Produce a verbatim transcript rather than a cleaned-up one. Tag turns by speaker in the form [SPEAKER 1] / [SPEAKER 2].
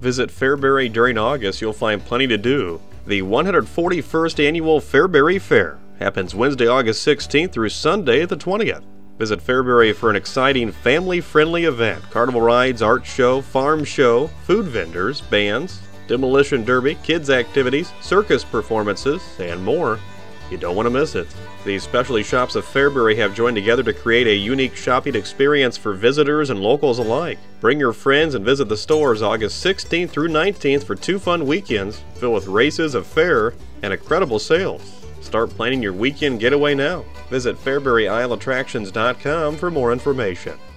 [SPEAKER 1] Visit Fairbury during August, you'll find plenty to do. The one hundred forty-first Annual Fairbury Fair happens Wednesday, August sixteenth through Sunday, the twentieth. Visit Fairbury for an exciting family-friendly event. Carnival rides, art show, farm show, food vendors, bands, demolition derby, kids activities, circus performances, and more. You don't want to miss it. The specialty shops of Fairbury have joined together to create a unique shopping experience for visitors and locals alike. Bring your friends and visit the stores August sixteenth through nineteenth for two fun weekends filled with races, a fair, and incredible sales. Start planning your weekend getaway now. Visit Fairbury Isle Attractions dot com for more information.